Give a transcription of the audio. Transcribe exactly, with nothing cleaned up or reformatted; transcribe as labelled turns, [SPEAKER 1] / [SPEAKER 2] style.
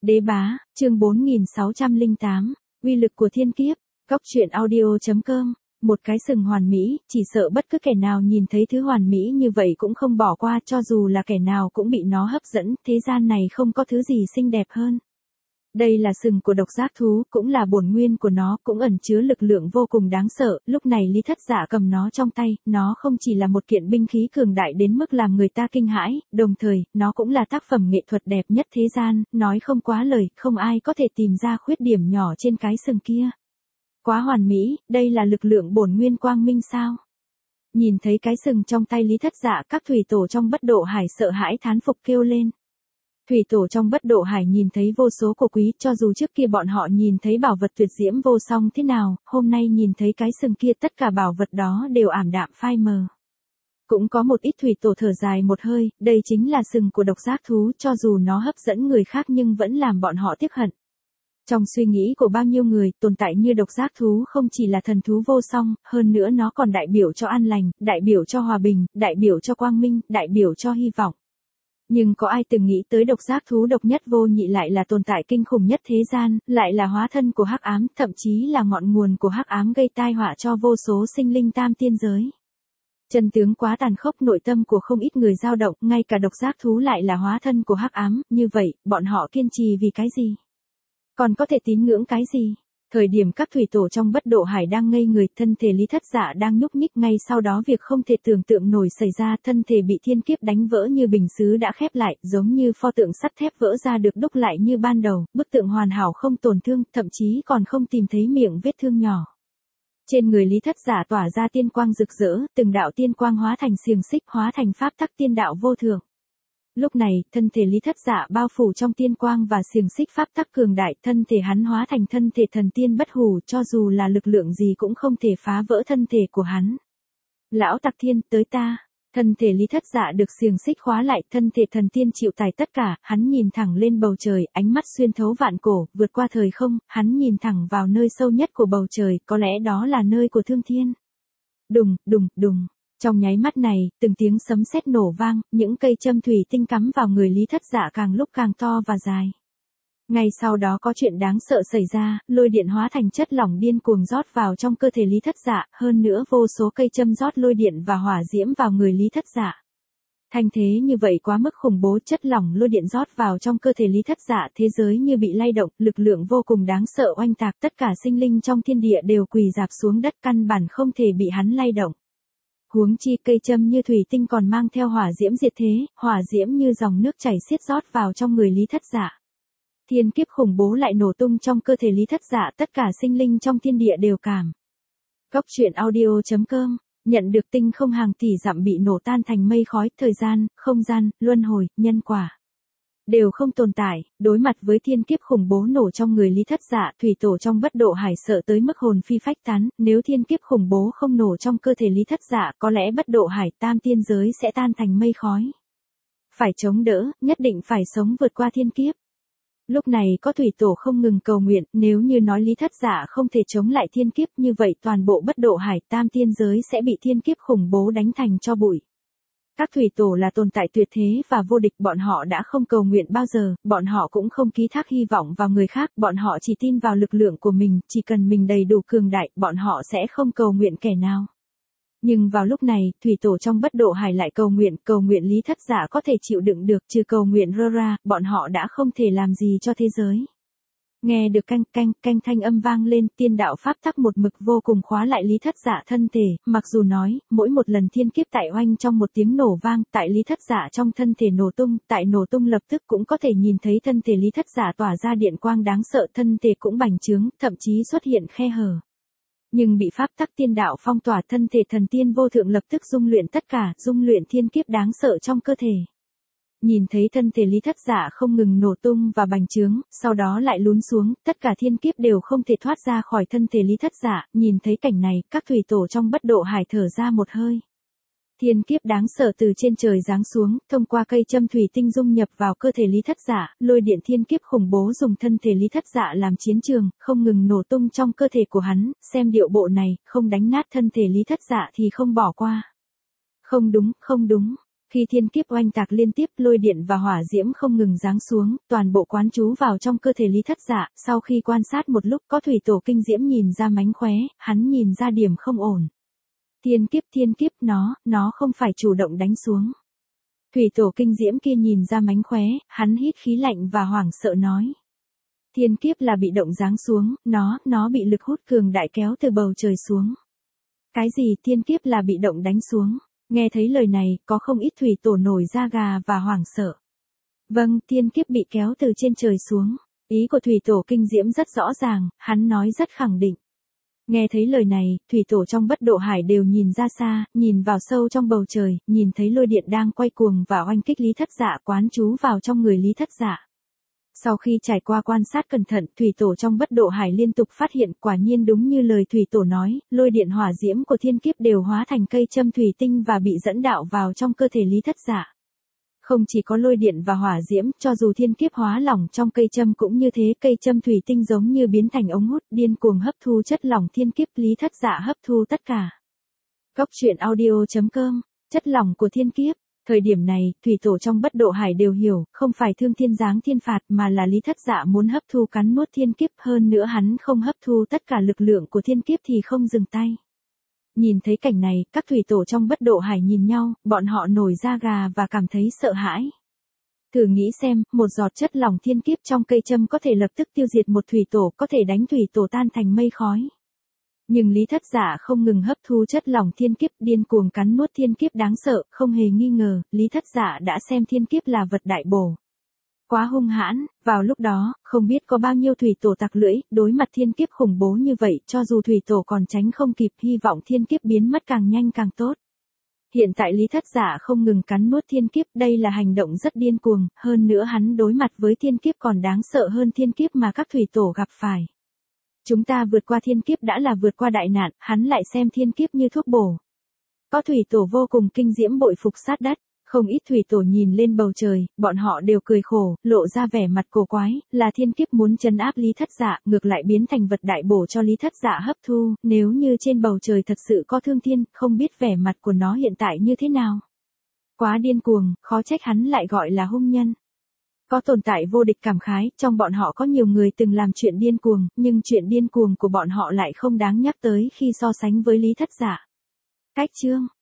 [SPEAKER 1] Đế bá, chương bốn nghìn sáu trăm lẻ tám, uy lực của thiên kiếp, Cóc truyện audio chấm com, một cái sừng hoàn mỹ, chỉ sợ bất cứ kẻ nào nhìn thấy thứ hoàn mỹ như vậy cũng không bỏ qua, cho dù là kẻ nào cũng bị nó hấp dẫn, thế gian này không có thứ gì xinh đẹp hơn. Đây là sừng của độc giác thú, cũng là bổn nguyên của nó, cũng ẩn chứa lực lượng vô cùng đáng sợ. Lúc này Lý Thất Dạ cầm nó trong tay, nó không chỉ là một kiện binh khí cường đại đến mức làm người ta kinh hãi, đồng thời, nó cũng là tác phẩm nghệ thuật đẹp nhất thế gian, nói không quá lời, không ai có thể tìm ra khuyết điểm nhỏ trên cái sừng kia. Quá hoàn mỹ, đây là lực lượng bổn nguyên quang minh sao? Nhìn thấy cái sừng trong tay Lý Thất Dạ, các thủy tổ trong Bất Độ Hải sợ hãi thán phục kêu lên. Thủy tổ trong Bất Độ Hải nhìn thấy vô số cổ quý, cho dù trước kia bọn họ nhìn thấy bảo vật tuyệt diễm vô song thế nào, hôm nay nhìn thấy cái sừng kia tất cả bảo vật đó đều ảm đạm phai mờ. Cũng có một ít thủy tổ thở dài một hơi, đây chính là sừng của độc giác thú, cho dù nó hấp dẫn người khác nhưng vẫn làm bọn họ tiếc hận. Trong suy nghĩ của bao nhiêu người, tồn tại như độc giác thú không chỉ là thần thú vô song, hơn nữa nó còn đại biểu cho an lành, đại biểu cho hòa bình, đại biểu cho quang minh, đại biểu cho hy vọng. Nhưng có ai từng nghĩ tới độc giác thú độc nhất vô nhị lại là tồn tại kinh khủng nhất thế gian, lại là hóa thân của hắc ám, thậm chí là ngọn nguồn của hắc ám gây tai họa cho vô số sinh linh tam tiên giới. Chân tướng quá tàn khốc, nội tâm của không ít người dao động, ngay cả độc giác thú lại là hóa thân của hắc ám, như vậy, bọn họ kiên trì vì cái gì? Còn có thể tín ngưỡng cái gì? Thời điểm các thủy tổ trong Bất Độ Hải đang ngây người, thân thể Lý Thất Dạ đang nhúc nhích, ngay sau đó việc không thể tưởng tượng nổi xảy ra, thân thể bị thiên kiếp đánh vỡ như bình sứ đã khép lại, giống như pho tượng sắt thép vỡ ra được đúc lại như ban đầu, bức tượng hoàn hảo không tổn thương, thậm chí còn không tìm thấy miệng vết thương nhỏ. Trên người Lý Thất Dạ tỏa ra tiên quang rực rỡ, từng đạo tiên quang hóa thành xiềng xích, hóa thành pháp tắc tiên đạo vô thượng. Lúc này, thân thể Lý Thất Dạ bao phủ trong tiên quang và xiềng xích pháp tắc cường đại, thân thể hắn hóa thành thân thể thần tiên bất hủ, cho dù là lực lượng gì cũng không thể phá vỡ thân thể của hắn. Lão Tặc Thiên, tới ta. Thân thể Lý Thất Dạ được xiềng xích khóa lại, thân thể thần tiên chịu tải tất cả, hắn nhìn thẳng lên bầu trời, ánh mắt xuyên thấu vạn cổ, vượt qua thời không, hắn nhìn thẳng vào nơi sâu nhất của bầu trời, có lẽ đó là nơi của Thương Thiên. Đùng, đùng, đùng. Trong nháy mắt này, từng tiếng sấm sét nổ vang, những cây châm thủy tinh cắm vào người Lý Thất Dạ càng lúc càng to và dài. Ngay sau đó có chuyện đáng sợ xảy ra, lôi điện hóa thành chất lỏng điên cuồng rót vào trong cơ thể Lý Thất Dạ, hơn nữa vô số cây châm rót lôi điện và hỏa diễm vào người Lý Thất Dạ. Thanh thế như vậy quá mức khủng bố, chất lỏng lôi điện rót vào trong cơ thể Lý Thất Dạ, thế giới như bị lay động, lực lượng vô cùng đáng sợ oanh tạc, tất cả sinh linh trong thiên địa đều quỳ rạp xuống đất, căn bản không thể bị hắn lay động. Huống chi cây châm như thủy tinh còn mang theo hỏa diễm diệt thế, hỏa diễm như dòng nước chảy xiết rót vào trong người Lý Thất Dạ. Thiên kiếp khủng bố lại nổ tung trong cơ thể Lý Thất Dạ, tất cả sinh linh trong thiên địa đều cảm. Cóc truyện audio chấm com, nhận được tinh không hàng tỷ dặm bị nổ tan thành mây khói, thời gian, không gian, luân hồi, nhân quả đều không tồn tại, đối mặt với thiên kiếp khủng bố nổ trong người Lý Thất Dạ, thủy tổ trong Bất Độ Hải sợ tới mức hồn phi phách tán, nếu thiên kiếp khủng bố không nổ trong cơ thể Lý Thất Dạ, có lẽ Bất Độ Hải tam tiên giới sẽ tan thành mây khói. Phải chống đỡ, nhất định phải sống vượt qua thiên kiếp. Lúc này có thủy tổ không ngừng cầu nguyện, nếu như nói Lý Thất Dạ không thể chống lại thiên kiếp, như vậy toàn bộ Bất Độ Hải tam tiên giới sẽ bị thiên kiếp khủng bố đánh thành tro bụi. Các thủy tổ là tồn tại tuyệt thế và vô địch, bọn họ đã không cầu nguyện bao giờ, bọn họ cũng không ký thác hy vọng vào người khác, bọn họ chỉ tin vào lực lượng của mình, chỉ cần mình đầy đủ cường đại, bọn họ sẽ không cầu nguyện kẻ nào. Nhưng vào lúc này, thủy tổ trong Bất Độ Hải lại cầu nguyện, cầu nguyện Lý Thất Dạ có thể chịu đựng được, trừ cầu nguyện rơ ra, bọn họ đã không thể làm gì cho thế giới. Nghe được canh canh canh thanh âm vang lên, tiên đạo pháp tắc một mực vô cùng khóa lại Lý Thất Dạ thân thể, mặc dù nói, mỗi một lần thiên kiếp tại oanh trong một tiếng nổ vang, tại Lý Thất Dạ trong thân thể nổ tung, tại nổ tung lập tức cũng có thể nhìn thấy thân thể Lý Thất Dạ tỏa ra điện quang đáng sợ, thân thể cũng bành trướng, thậm chí xuất hiện khe hở. Nhưng bị pháp tắc tiên đạo phong tỏa, thân thể thần tiên vô thượng lập tức dung luyện tất cả, dung luyện thiên kiếp đáng sợ trong cơ thể. Nhìn thấy thân thể Lý Thất Dạ không ngừng nổ tung và bành trướng, sau đó lại lún xuống, tất cả thiên kiếp đều không thể thoát ra khỏi thân thể Lý Thất Dạ, nhìn thấy cảnh này, các thủy tổ trong Bất Độ Hải thở ra một hơi. Thiên kiếp đáng sợ từ trên trời giáng xuống, thông qua cây châm thủy tinh dung nhập vào cơ thể Lý Thất Dạ, lôi điện thiên kiếp khủng bố dùng thân thể Lý Thất Dạ làm chiến trường, không ngừng nổ tung trong cơ thể của hắn, xem điệu bộ này, không đánh nát thân thể Lý Thất Dạ thì không bỏ qua. Không đúng, không đúng. Khi thiên kiếp oanh tạc liên tiếp, lôi điện và hỏa diễm không ngừng giáng xuống, toàn bộ quán trú vào trong cơ thể Lý Thất Dạ, sau khi quan sát một lúc có thủy tổ kinh diễm nhìn ra mánh khóe, hắn nhìn ra điểm không ổn. Thiên kiếp thiên kiếp nó, nó không phải chủ động đánh xuống. Thủy tổ kinh diễm kia nhìn ra mánh khóe, hắn hít khí lạnh và hoảng sợ nói. Thiên kiếp là bị động giáng xuống, nó, nó bị lực hút cường đại kéo từ bầu trời xuống. Cái gì thiên kiếp là bị động đánh xuống? Nghe thấy lời này, có không ít thủy tổ nổi da gà và hoảng sợ. Vâng, thiên kiếp bị kéo từ trên trời xuống. Ý của thủy tổ kinh diễm rất rõ ràng, hắn nói rất khẳng định. Nghe thấy lời này, thủy tổ trong bất độ hải đều nhìn ra xa, nhìn vào sâu trong bầu trời, nhìn thấy lôi điện đang quay cuồng và oanh kích Lý Thất Dạ quán trú vào trong người Lý Thất Dạ. Sau khi trải qua quan sát cẩn thận, thủy tổ trong bất độ hải liên tục phát hiện quả nhiên đúng như lời thủy tổ nói, lôi điện hỏa diễm của thiên kiếp đều hóa thành cây châm thủy tinh và bị dẫn đạo vào trong cơ thể Lý Thất Dạ. Không chỉ có lôi điện và hỏa diễm, cho dù thiên kiếp hóa lỏng trong cây châm cũng như thế, cây châm thủy tinh giống như biến thành ống hút, điên cuồng hấp thu chất lỏng thiên kiếp, Lý Thất Dạ hấp thu tất cả. Góc truyện audio chấm com, chất lỏng của thiên kiếp. Thời điểm này, thủy tổ trong bất độ hải đều hiểu, không phải thương thiên giáng thiên phạt mà là Lý Thất Dạ muốn hấp thu cắn nuốt thiên kiếp, hơn nữa hắn không hấp thu tất cả lực lượng của thiên kiếp thì không dừng tay. Nhìn thấy cảnh này, các thủy tổ trong bất độ hải nhìn nhau, bọn họ nổi da gà và cảm thấy sợ hãi. Thử nghĩ xem, một giọt chất lỏng thiên kiếp trong cây châm có thể lập tức tiêu diệt một thủy tổ, có thể đánh thủy tổ tan thành mây khói. Nhưng Lý Thất Dạ không ngừng hấp thu chất lỏng thiên kiếp, điên cuồng cắn nuốt thiên kiếp đáng sợ, không hề nghi ngờ, Lý Thất Dạ đã xem thiên kiếp là vật đại bổ. Quá hung hãn, vào lúc đó, không biết có bao nhiêu thủy tổ tặc lưỡi, đối mặt thiên kiếp khủng bố như vậy, cho dù thủy tổ còn tránh không kịp, hy vọng thiên kiếp biến mất càng nhanh càng tốt. Hiện tại Lý Thất Dạ không ngừng cắn nuốt thiên kiếp, đây là hành động rất điên cuồng, hơn nữa hắn đối mặt với thiên kiếp còn đáng sợ hơn thiên kiếp mà các thủy tổ gặp phải. Chúng ta vượt qua thiên kiếp đã là vượt qua đại nạn, hắn lại xem thiên kiếp như thuốc bổ. Có thủy tổ vô cùng kinh diễm bội phục sát đất, không ít thủy tổ nhìn lên bầu trời, bọn họ đều cười khổ, lộ ra vẻ mặt cổ quái, là thiên kiếp muốn trấn áp Lý Thất Dạ, ngược lại biến thành vật đại bổ cho Lý Thất Dạ hấp thu, nếu như trên bầu trời thật sự có thương thiên, không biết vẻ mặt của nó hiện tại như thế nào. Quá điên cuồng, khó trách hắn lại gọi là hung nhân. Có tồn tại vô địch cảm khái, trong bọn họ có nhiều người từng làm chuyện điên cuồng, nhưng chuyện điên cuồng của bọn họ lại không đáng nhắc tới khi so sánh với Lý Thất Dạ. Cách chương